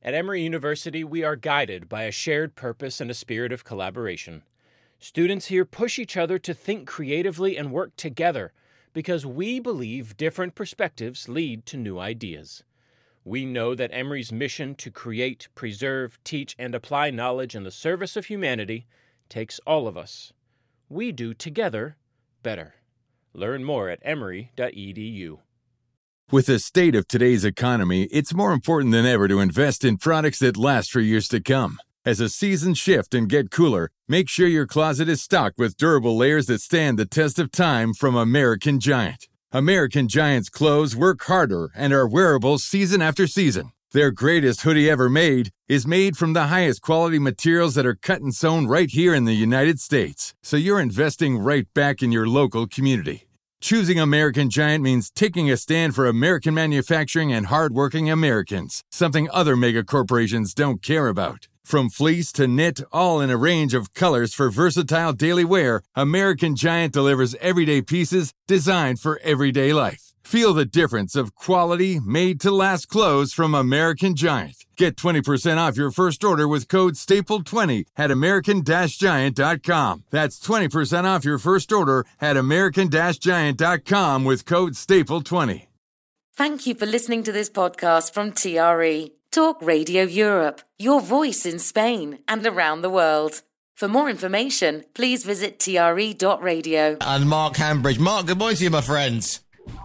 At Emory University, we are guided by a shared purpose and a spirit of collaboration. Students here push each other to think creatively and work together because we believe different perspectives lead to new ideas. We know that Emory's mission to create, preserve, teach, and apply knowledge in the service of humanity takes all of us. We do together better. Learn more at emory.edu. With the state of today's economy, it's more important than ever to invest in products that last for years to come. As the seasons shift and get cooler, make sure your closet is stocked with durable layers that stand the test of time from American Giant. American Giant's clothes work harder and are wearable season after season. Their greatest hoodie ever made is made from the highest quality materials that are cut and sewn right here in the United States. So you're investing right back in your local community. Choosing American Giant means taking a stand for American manufacturing and hardworking Americans, something other mega corporations don't care about. From fleece to knit, all in a range of colors for versatile daily wear, American Giant delivers everyday pieces designed for everyday life. Feel the difference of quality, made-to-last clothes from American Giant. Get 20% off your first order with code STAPLE20 at American-Giant.com. That's 20% off your first order at American-Giant.com with code STAPLE20. Thank you for listening to this podcast from TRE, Talk Radio Europe, your voice in Spain and around the world. For more information, please visit tre.radio. And Mark Hambridge. Mark, good morning to you, my friends.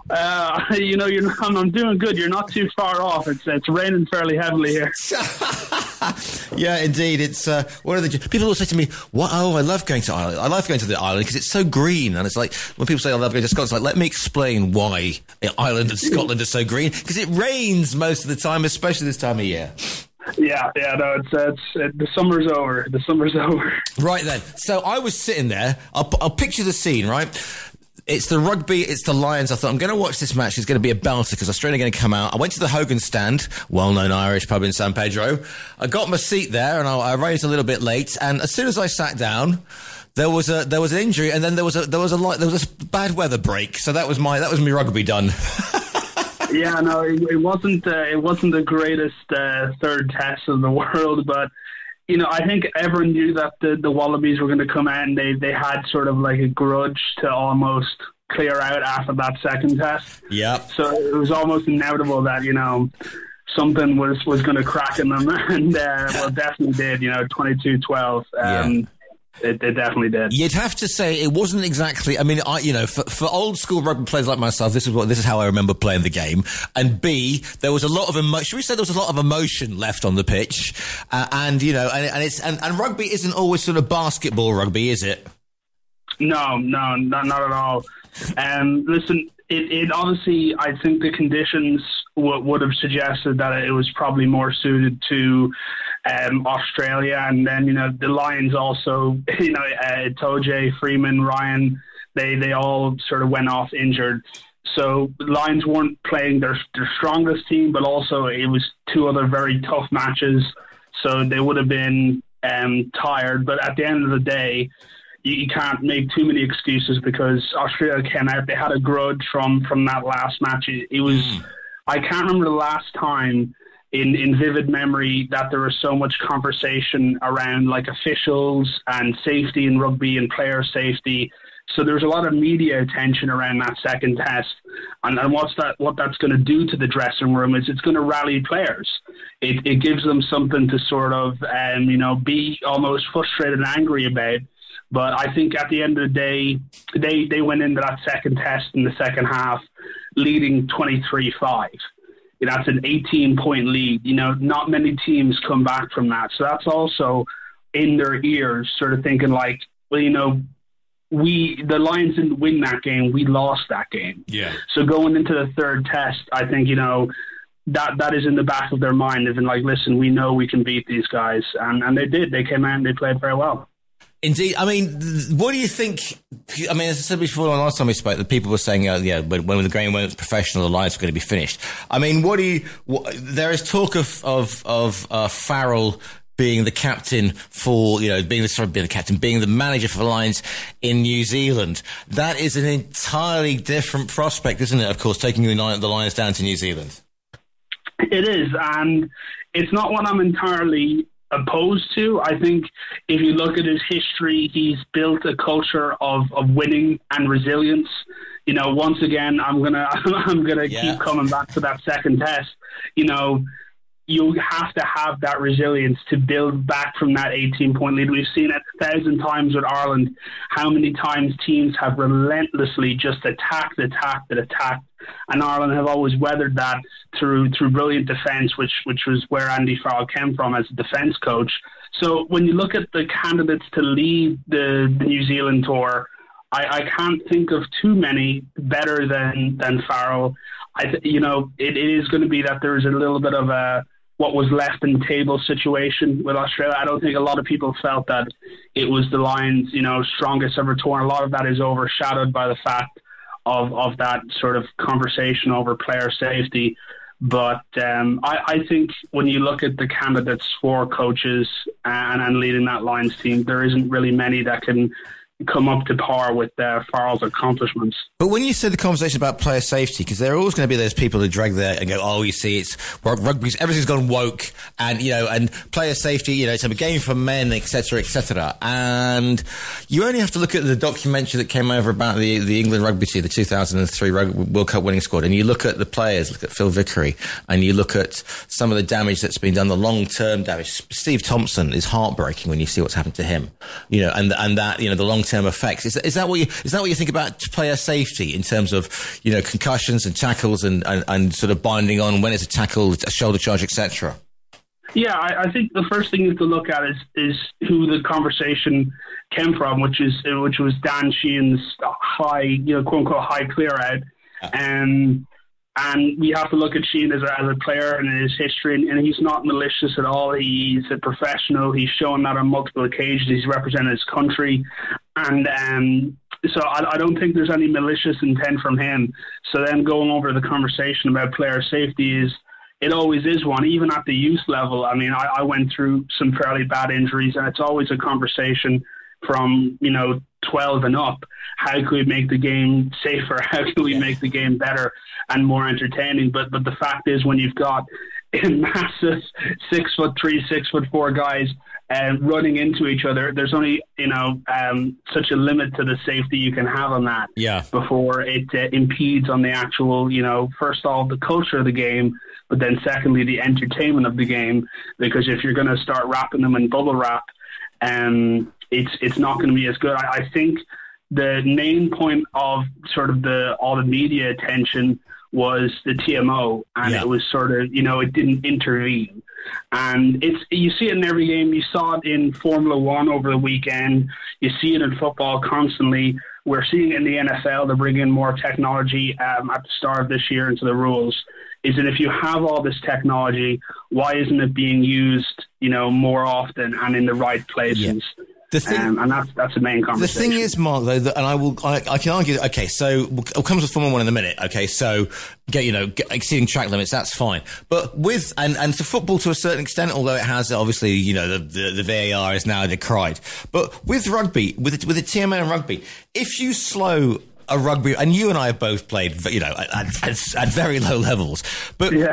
I'm doing good. You're not too far off. It's raining fairly heavily here. Yeah, indeed. It's one of the people will say to me, "What? Oh, I love going to Ireland. I love going to the island because it's so green." And it's like when people say I love going to Scotland, it's like, let me explain why Ireland and Scotland are so green, because it rains most of the time, especially this time of year. Yeah, no, the summer's over. The summer's over. Right then. So I was sitting there. I'll picture the scene, right? It's the rugby, it's the Lions. I thought, I'm going to watch this match. It's going to be a belter because Australia are going to come out. I went to the Hogan Stand, well-known Irish pub in San Pedro. I got my seat there and I arrived a little bit late. And as soon as I sat down, there was an injury, and then there was a bad weather break. So that was my rugby done. Yeah, no, it wasn't the greatest third test in the world, but I think everyone knew that the Wallabies were going to come out, and they had sort of like a grudge to almost clear out after that second test. Yeah. So it was almost inevitable that, something was going to crack in them, and definitely did, 22-12. It definitely did. You'd have to say it wasn't exactly. I mean, for old school rugby players like myself, this is how I remember playing the game. And B, there was a lot of emotion. Should we say there was a lot of emotion left on the pitch? And rugby isn't always sort of basketball rugby, is it? No, not at all. Listen, it honestly, I think the conditions would have suggested that it was probably more suited to Australia, and then the Lions also, Toje, Freeman, Ryan, they all sort of went off injured. So the Lions weren't playing their strongest team, but also it was two other very tough matches, so they would have been tired. But at the end of the day, you can't make too many excuses because Australia came out. They had a grudge from that last match. It was I can't remember the last time in vivid memory that there was so much conversation around like officials and safety in rugby and player safety. So there's a lot of media attention around that second test, and what that's going to do to the dressing room is it's going to rally players. It gives them something to sort of be almost frustrated and angry about. But I think at the end of the day, they went into that second test in the second half leading 23-5. That's an 18-point lead. Not many teams come back from that. So that's also in their ears, sort of thinking like, well, the Lions didn't win that game. We lost that game. Yeah. So going into the third test, I think, that is in the back of their mind. They've been like, listen, we know we can beat these guys. And they did. They came out and they played very well. Indeed. I mean, what do you think? I mean, as I said before, last time we spoke, the people were saying, when the game went professional, the Lions were going to be finished. I mean, there is talk of Farrell being the captain for, being the manager for the Lions in New Zealand. That is an entirely different prospect, isn't it? Of course, taking the Lions down to New Zealand. It is, and it's not what I'm entirely opposed to. I think if you look at his history, he's built a culture of winning and resilience. You know, once again, I'm gonna keep coming back to that second test. You know, you have to have that resilience to build back from that 18-point lead. We've seen it 1,000 times with Ireland, how many times teams have relentlessly just attacked, and Ireland have always weathered that through brilliant defence, which was where Andy Farrell came from as a defence coach. So when you look at the candidates to lead the New Zealand tour, I can't think of too many better than Farrell. It is going to be that there's a little bit of a what was left in the table situation with Australia. I don't think a lot of people felt that it was the Lions, strongest ever tour. And a lot of that is overshadowed by the fact of that sort of conversation over player safety. But I think when you look at the candidates for coaches and leading that Lions team, there isn't really many that can come up to par with Farrell's accomplishments. But when you say the conversation about player safety, because there are always going to be those people who drag there and go, oh, you see, it's rugby's, everything's gone woke, and and player safety, it's a game for men, etc., etc. And you only have to look at the documentary that came over about the England rugby team, the 2003 World Cup winning squad, and you look at the players, look at Phil Vickery, and you look at some of the damage that's been done, the long-term damage. Steve Thompson is heartbreaking when you see what's happened to him, and that the long-term effects. Is that what you think about player safety in terms of concussions and tackles and sort of binding on when it's a tackle, a shoulder charge, etc.? Yeah, I think the first thing you have to look at is who the conversation came from, which was Dan Sheehan's high, quote unquote high clear out, and we have to look at Sheehan as a player and his history, and he's not malicious at all. He's a professional. He's shown that on multiple occasions. He's represented his country, and so I don't think there's any malicious intent from him. So then going over the conversation about player safety it always is one, even at the youth level. I mean, I went through some fairly bad injuries, and it's always a conversation from 12 and up. How can we make the game safer? How can we make the game better and more entertaining? But the fact is, when you've got massive 6'3", 6'4" guys running into each other, there's only such a limit to the safety you can have on that before it impedes on the actual first of all the culture of the game, but then secondly the entertainment of the game. Because if you're going to start wrapping them in bubble wrap, it's not going to be as good. I think the main point of sort of all the media attention was the TMO, and it was sort of, it didn't intervene. And you see it in every game. You saw it in Formula One over the weekend. You see it in football constantly. We're seeing it in the NFL. They're bringing more technology at the start of this year into the rules. Is that if you have all this technology, why isn't it being used, more often and in the right places? Yeah. And that's the main conversation. The thing is, Mark, though, I can argue. Okay, so we'll come to Formula One in a minute. Okay, so exceeding track limits, that's fine. But with and to football to a certain extent, although it has obviously the VAR is now decried. But with rugby, with the TMO and rugby, if you slow a rugby, and you and I have both played, at very low levels. But due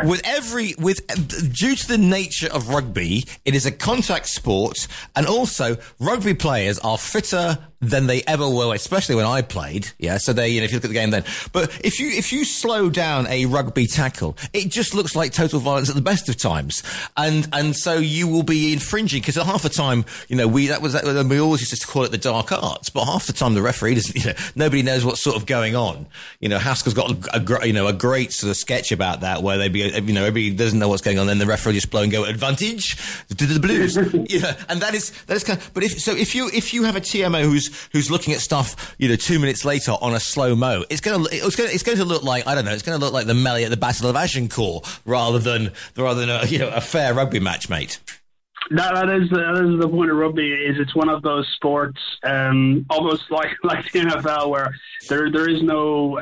to the nature of rugby, it is a contact sport, and also rugby players are fitter than they ever were, especially when I played. Yeah, so they, if you look at the game then. But if you slow down a rugby tackle, it just looks like total violence at the best of times, and so you will be infringing, because half the time, we always used to call it the dark arts, but half the time the referee doesn't, nobody knows what's sort of going on. Haskell's got a great sort of sketch about that, where everybody doesn't know what's going on, then the referee just blow and go advantage to the Blues. And that is kind of. But if you have a TMO who's looking at stuff 2 minutes later on a slow mo, it's going to look like, I don't know, it's going to look like the melee at the Battle of Agincourt rather than a fair rugby match, mate. That is the point of rugby. It's one of those sports, almost like the NFL, where there is no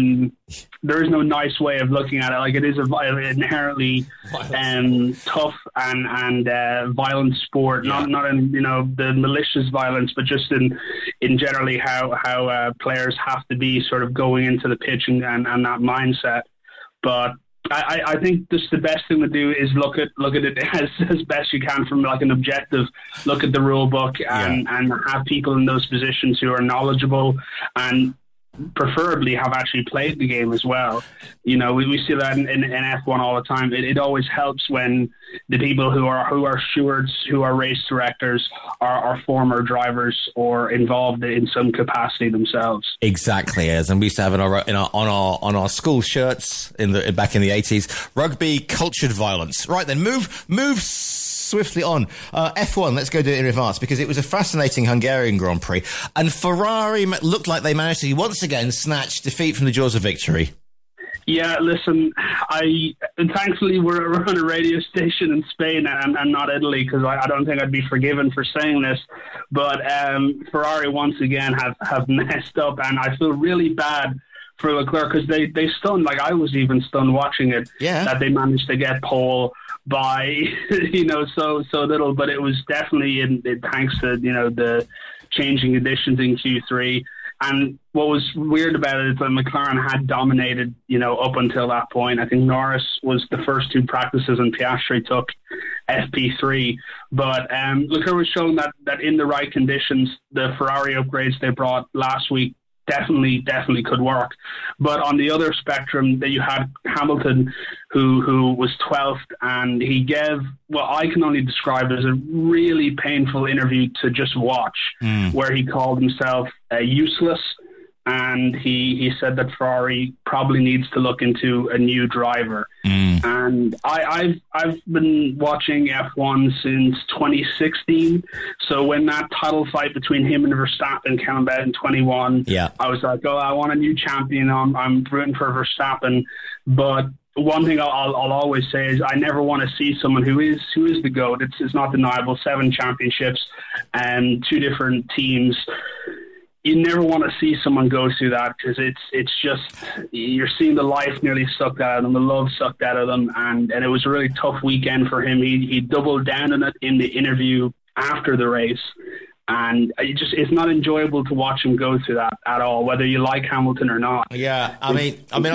nice way of looking at it. Like, it is inherently tough and violent sport. Yeah. Not in the malicious violence, but just in generally how players have to be sort of going into the pitch and that mindset. But I think just the best thing to do is look at it as best you can from like an objective look at the rule book and have people in those positions who are knowledgeable and preferably have actually played the game as well. You know, we see that in F1 all the time. It always helps when the people who are stewards, who are race directors, are former drivers or involved in some capacity themselves. Exactly, as and we used to have on our school shirts back in the 80s, rugby cultured violence. Right then, move swiftly on. F1, let's go do it in reverse, because it was a fascinating Hungarian Grand Prix, and Ferrari looked like they managed to once again snatch defeat from the jaws of victory. Yeah, listen, thankfully we're on a radio station in Spain and not Italy, because I don't think I'd be forgiven for saying this, but Ferrari once again have messed up, and I feel really bad for Leclerc, because they stunned, like I was even stunned watching it, that they managed to get pole by so little, but it was definitely thanks to the changing conditions in Q3. And what was weird about it is that McLaren had dominated up until that point. I think Norris was the first two practices and Piastri took FP3, but Leclerc was showing that in the right conditions the Ferrari upgrades they brought last week definitely could work. But on the other spectrum, that you had Hamilton, who was 12th, and he gave what I can only describe as a really painful interview to just watch, where he called himself useless, and he said that Ferrari probably needs to look into a new driver. And I've been watching F1 since 2016. So when that title fight between him and Verstappen came about in 21, I was like, I want a new champion. I'm rooting for Verstappen. But one thing I'll always say is I never want to see someone who is the GOAT. It's not deniable. 7 championships and 2 different teams. You never want to see someone go through that, because it's just, you're seeing the life nearly sucked out of them, the love sucked out of them, and it was a really tough weekend for him. He doubled down on it in the interview after the race, and it's not enjoyable to watch him go through that at all, whether you like Hamilton or not. Yeah, I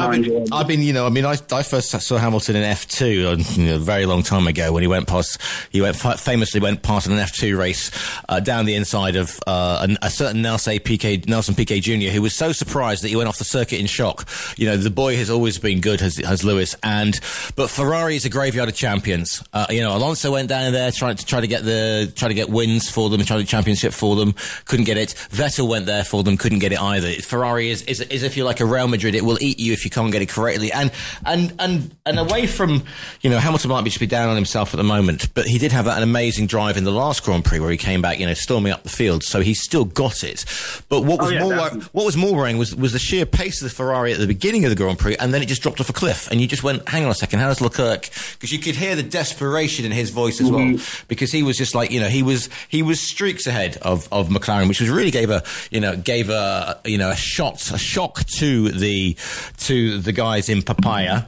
first saw Hamilton in F2 a very long time ago when he famously went past an F2 race down the inside of a certain Nelson Piquet Jr., who was so surprised that he went off the circuit in shock. The boy has always been good, has Lewis, but Ferrari is a graveyard of champions. Alonso went down there trying to get wins for them, trying to championship for them, couldn't get it. Vettel went there for them, couldn't get it either. Ferrari is if you're like a Real Madrid, it will eat you if you can't get it correctly. And away from, Hamilton might just be down on himself at the moment, but he did have that an amazing drive in the last Grand Prix where he came back, storming up the field, so he still got it. But what was more worrying was the sheer pace of the Ferrari at the beginning of the Grand Prix, and then it just dropped off a cliff, and you just went, hang on a second, how does Leclerc? Because you could hear the desperation in his voice as well, because he was just like, he was streaks ahead of McLaren, which was really gave a shock to the guys in Papaya,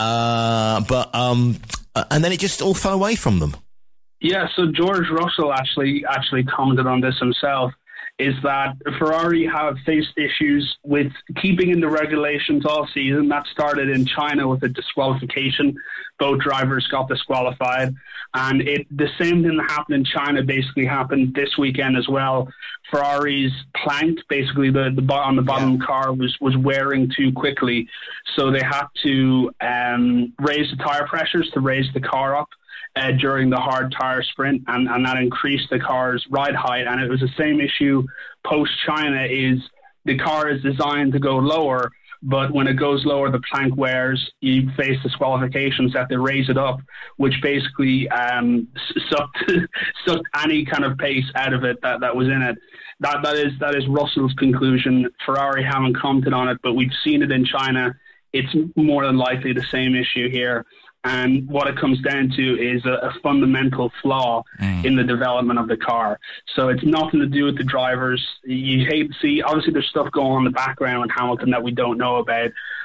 and then it just all fell away from them. Yeah, so George Russell actually commented on this himself, is that Ferrari have faced issues with keeping in the regulations all season. That started in China with a disqualification. Both drivers got disqualified. And the same thing that happened in China basically happened this weekend as well. Ferrari's plank, basically on the bottom car, was wearing too quickly. So they had to raise the tire pressures to raise the car up during the hard tire sprint, and that increased the car's ride height. And it was the same issue post-China, is the car is designed to go lower, but when it goes lower, the plank wears. You face disqualifications that they raise it up, which basically sucked any kind of pace out of it that was in it. That is Russell's conclusion. Ferrari haven't commented on it, but we've seen it in China. It's more than likely the same issue here. And what it comes down to is a fundamental flaw in the development of the car. So it's nothing to do with the drivers. You hate to see, obviously there's stuff going on in the background with Hamilton that we don't know about,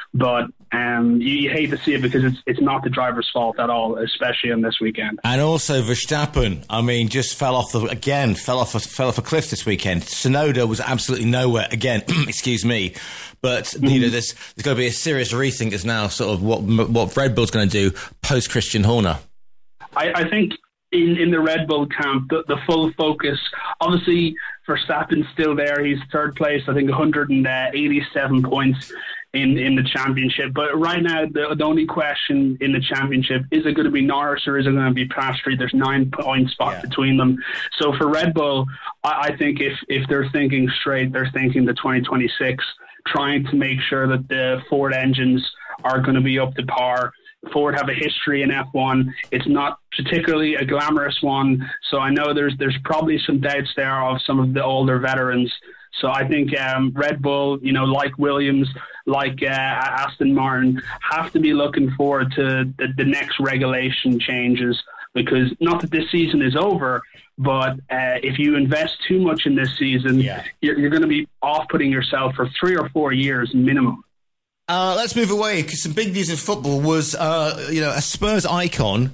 But you hate to see it because it's not the driver's fault at all, especially on this weekend. And also Verstappen, I mean, just fell off a cliff this weekend. Tsunoda was absolutely nowhere again. Excuse me, but you know, there's got to be a serious rethink as now, sort of what Red Bull's going to do post Christian Horner. I think in the Red Bull camp, the full focus, obviously Verstappen's still there. He's third place, I think 187 points in the championship. But right now, the only question in the championship, is it going to be Norris or is it going to be Piastri? There's 9-point spot between them. So for Red Bull, I think if they're thinking straight, they're thinking the 2026, trying to make sure that the Ford engines are going to be up to par. Ford have a history in F1. It's not particularly a glamorous one, so I know there's probably some doubts there of some of the older veterans. So I think Red Bull, you know, like Williams, like Aston Martin, have to be looking forward to the next regulation changes, because not that this season is over, but if you invest too much in this season, you're going to be off-putting yourself for 3 or 4 years minimum. Let's move away, because some big news in football was, a Spurs icon.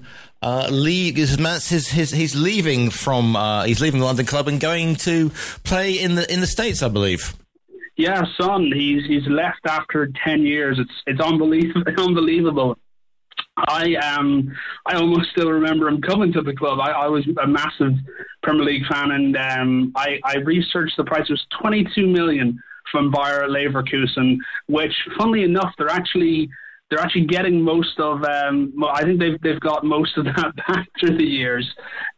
He's leaving the London club and going to play in the States, I believe. Yeah, Son. He's left after 10 years. It's unbelievable. I almost still remember him coming to the club. I was a massive Premier League fan, and I researched the price. It was 22 million from Bayer Leverkusen, which, funnily enough, they're actually getting most of. I think they've got most of that back through the years.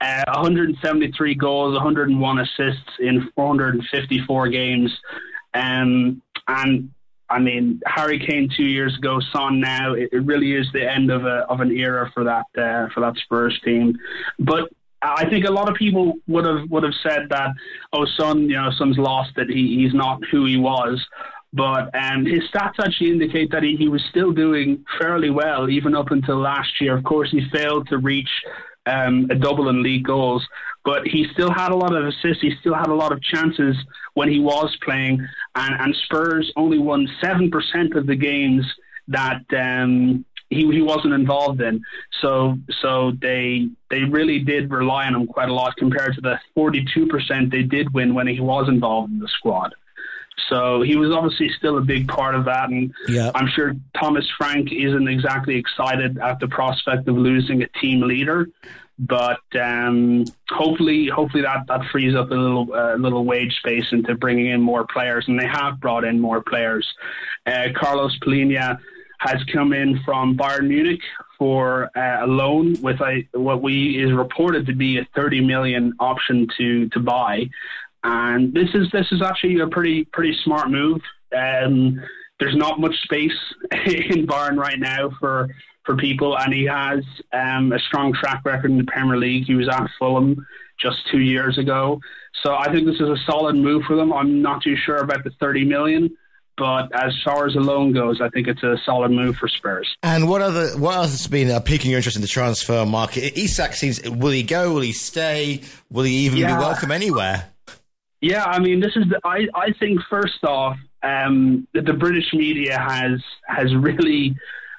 173 goals, 101 assists in 454 games, and I mean, Harry Kane 2 years ago, Son now. It really is the end of an era for that Spurs team, but I think a lot of people would have said that, Son's lost, that he's not who he was. But his stats actually indicate that he was still doing fairly well, even up until last year. Of course, he failed to reach a double in league goals, but he still had a lot of assists. He still had a lot of chances when he was playing. And Spurs only won 7% of the games that he wasn't involved in. So they really did rely on him quite a lot compared to the 42% they did win when he was involved in the squad. So he was obviously still a big part of that, and I'm sure Thomas Frank isn't exactly excited at the prospect of losing a team leader. But hopefully that frees up a little wage space into bringing in more players, and they have brought in more players. Carlos Polina has come in from Bayern Munich for a loan with what is reported to be a 30 million option to buy. And this is actually a pretty smart move. There's not much space in Bayern right now for people, and he has a strong track record in the Premier League. He was at Fulham just 2 years ago. So I think this is a solid move for them. I'm not too sure about the 30 million, but as far as the loan goes, I think it's a solid move for Spurs. And what else has been piquing your interest in the transfer market? Isak will he go? Will he stay? Will he even be welcome anywhere? Yeah, I mean, this is I think first off, the British media has really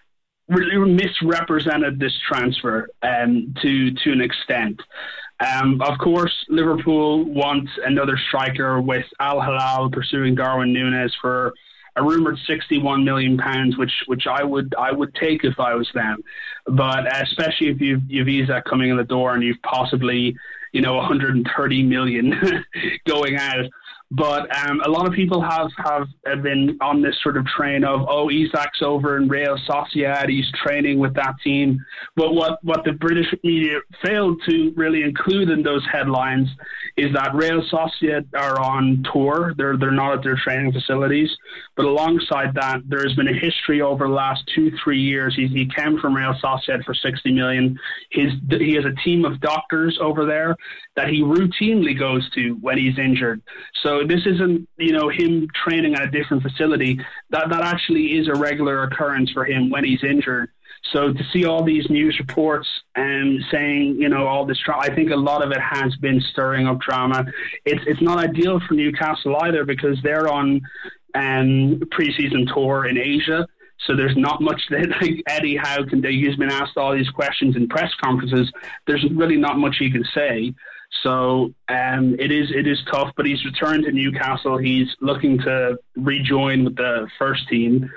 misrepresented this transfer to an extent. Of course, Liverpool want another striker, with Al Hilal pursuing Darwin Núñez for a rumoured £61 million, which I would take if I was them. But especially if you've Isak coming in the door and you've possibly 130 million going out. But a lot of people have been on this sort of train of, Isak's over in Real Sociedad, he's training with that team. But what the British media failed to really include in those headlines is that Real Sociedad are on tour. They're not at their training facilities. But alongside that, there has been a history over the last 2-3 years. He came from Real Sociedad for 60 million. He has a team of doctors over there that he routinely goes to when he's injured. So this isn't, him training at a different facility. That actually is a regular occurrence for him when he's injured. So to see all these news reports and saying, all this, I think a lot of it has been stirring up drama. It's not ideal for Newcastle either, because they're on preseason tour in Asia. So there's not much that like Eddie Howe can do. He's been asked all these questions in press conferences. There's really not much he can say. So it is tough, but he's returned to Newcastle. He's looking to rejoin with the first team.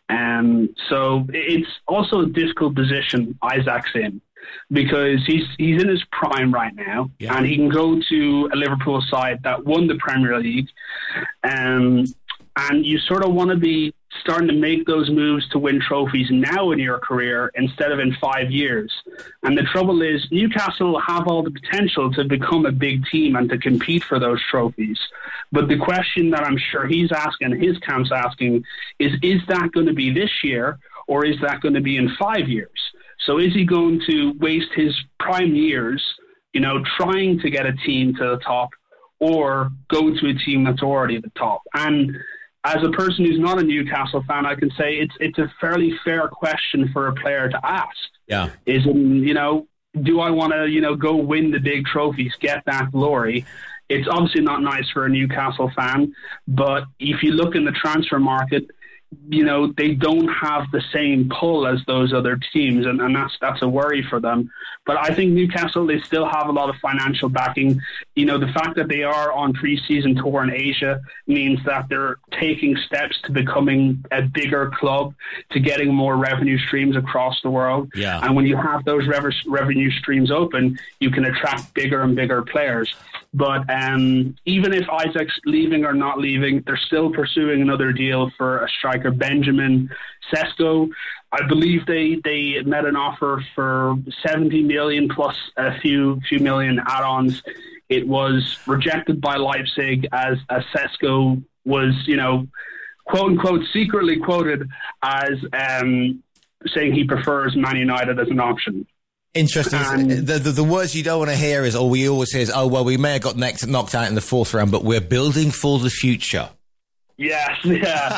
So it's also a difficult position Isaac's in, because he's in his prime right now, and he can go to a Liverpool side that won the Premier League, and you sort of want to be starting to make those moves to win trophies now in your career instead of in 5 years. And the trouble is, Newcastle have all the potential to become a big team and to compete for those trophies. But the question that I'm sure he's asking, his camp's asking, is that going to be this year, or is that going to be in 5 years? So is he going to waste his prime years, trying to get a team to the top, or go to a team that's already at the top? And as a person who's not a Newcastle fan, I can say it's a fairly fair question for a player to ask. Yeah. Do I want to, go win the big trophies, get that glory? It's obviously not nice for a Newcastle fan, but if you look in the transfer market, they don't have the same pull as those other teams, and that's a worry for them. But I think Newcastle, they still have a lot of financial backing. The fact that they are on pre-season tour in Asia means that they're taking steps to becoming a bigger club, to getting more revenue streams across the world. Yeah. And when you have those revenue streams open, you can attract bigger and bigger players. But even if Isaac's leaving or not leaving, they're still pursuing another deal for a striker, Benjamin Sesko. I believe they met an offer for 70 million plus a few million add-ons. It was rejected by Leipzig as Sesko was, quote unquote, secretly quoted as saying he prefers Man United as an option. Interesting. The words you don't want to hear is, or we always hear is, we may have got knocked out in the fourth round, but we're building for the future. Yes, yeah.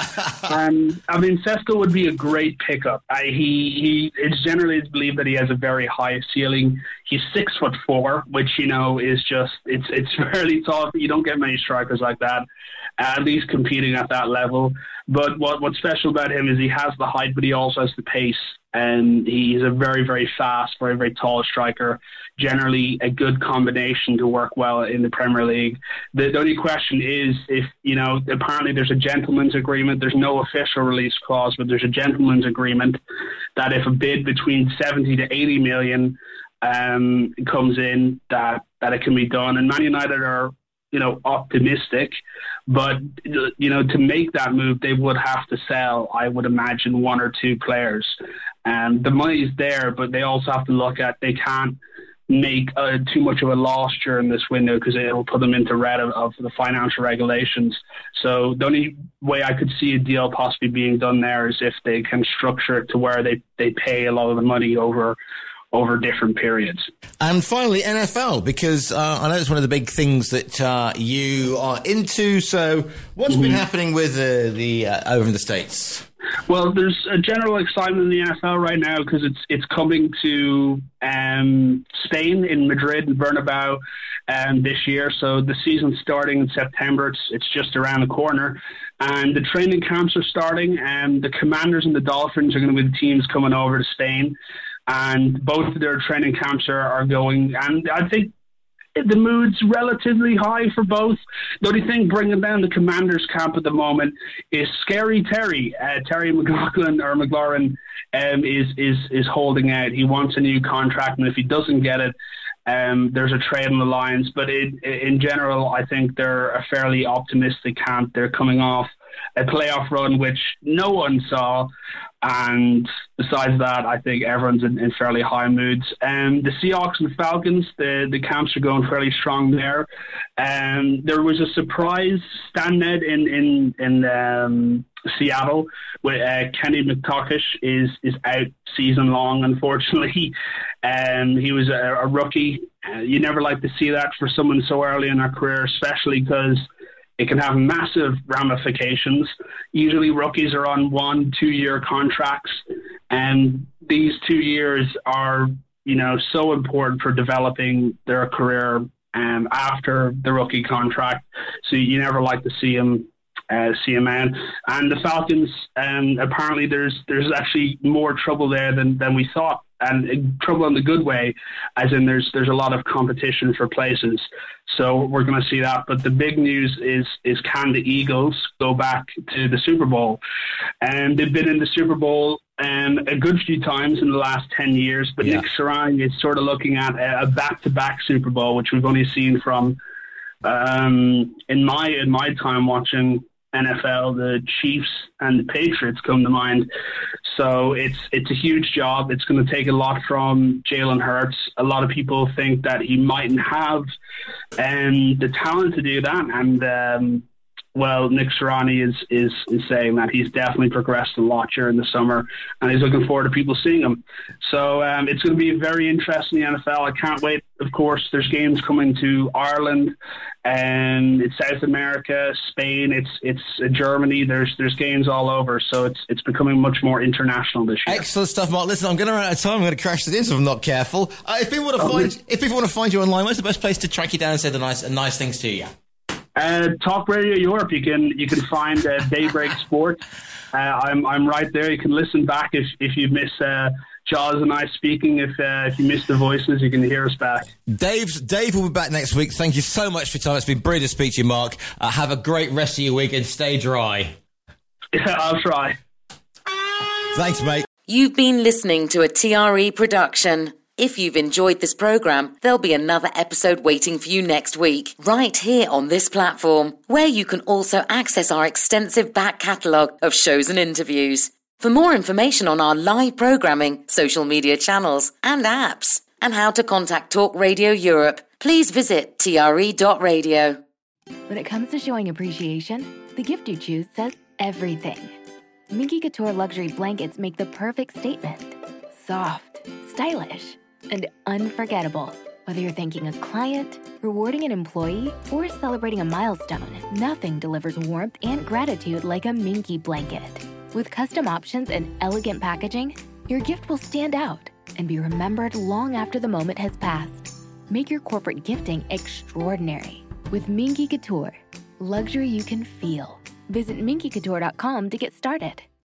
Sesko would be a great pickup. It's generally believed that he has a very high ceiling. He's 6'4", which is just it's fairly tall. You don't get many strikers like that, at least competing at that level. But what's special about him is he has the height, but he also has the pace. And he's a very, very fast, very, very tall striker. Generally, a good combination to work well in the Premier League. The only question is if, apparently there's a gentleman's agreement. There's no official release clause, but there's a gentleman's agreement that if a bid between 70 to 80 million comes in, that it can be done. And Man United are, optimistic, but, to make that move, they would have to sell, I would imagine, one or two players. And the money's there, but they also have to look at, they can't make too much of a loss during this window because it will put them into red of the financial regulations. So the only way I could see a deal possibly being done there is if they can structure it to where they pay a lot of the money over different periods. And finally, NFL, because I know it's one of the big things that you are into. So what's been happening with the over in the States? Well, there's a general excitement in the NFL right now because it's coming to Spain in Madrid and Bernabeu this year. So the season's starting in September. It's just around the corner. And the training camps are starting. And the Commanders and the Dolphins are going to be the teams coming over to Spain. And both of their training camps are going. And I think the mood's relatively high for both. The only thing bringing down the Commanders camp at the moment is Scary Terry. Terry McLaurin is holding out. He wants a new contract, and if he doesn't get it, there's a trade on the lines. But in general, I think they're a fairly optimistic camp. They're coming off a playoff run which no one saw, and besides that, I think everyone's in fairly high moods. The Seahawks and Falcons, the camps are going fairly strong there. There was a surprise stand-ned in Seattle, where Kenny McTokish is out season long, unfortunately. He was a rookie. You never like to see that for someone so early in their career, especially because it can have massive ramifications. Usually rookies are on 1-2 year contracts, and these 2 years are, so important for developing their career after the rookie contract. So you never like to see him see him out. And the Falcons, apparently there's actually more trouble there than we thought, and trouble in the good way, as in there's a lot of competition for places. So we're going to see that. But the big news is can the Eagles go back to the Super Bowl? And they've been in the Super Bowl a good few times in the last 10 years, but Nick Sirianni is sort of looking at a back-to-back Super Bowl, which we've only seen from in my time watching NFL, the Chiefs and the Patriots come to mind. So it's a huge job. It's going to take a lot from Jalen Hurts. A lot of people think that he mightn't have the talent to do that. And well, Nick Sirianni is saying that he's definitely progressed a lot during the summer, and he's looking forward to people seeing him. So it's going to be very interesting in the NFL. I can't wait. Of course, there's games coming to Ireland, and it's South America, Spain, it's Germany. There's games all over, so it's becoming much more international this year. Excellent stuff, Mark. Listen, I'm going to run out of time. I'm going to crash this if I'm not careful. If people want to find you online, where's the best place to track you down and say the nice things to you? Talk Radio Europe. You can find Daybreak Sport. I'm right there. You can listen back if you miss Jaws and I speaking. If you miss the voices, you can hear us back. Dave will be back next week. Thank you so much for your time. It's been brilliant to speak to you, Mark. Have a great rest of your week and stay dry. Yeah, I'll try. Thanks, mate. You've been listening to a TRE production. If you've enjoyed this program, there'll be another episode waiting for you next week, right here on this platform, where you can also access our extensive back catalogue of shows and interviews. For more information on our live programming, social media channels and apps, and how to contact Talk Radio Europe, please visit tre.radio. When it comes to showing appreciation, the gift you choose says everything. Minky Couture luxury blankets make the perfect statement. Soft, stylish, and unforgettable. Whether you're thanking a client, rewarding an employee, or celebrating a milestone, nothing delivers warmth and gratitude like a Minky blanket. With custom options and elegant packaging, your gift will stand out and be remembered long after the moment has passed. Make your corporate gifting extraordinary with Minky Couture. Luxury you can feel. Visit minkycouture.com to get started.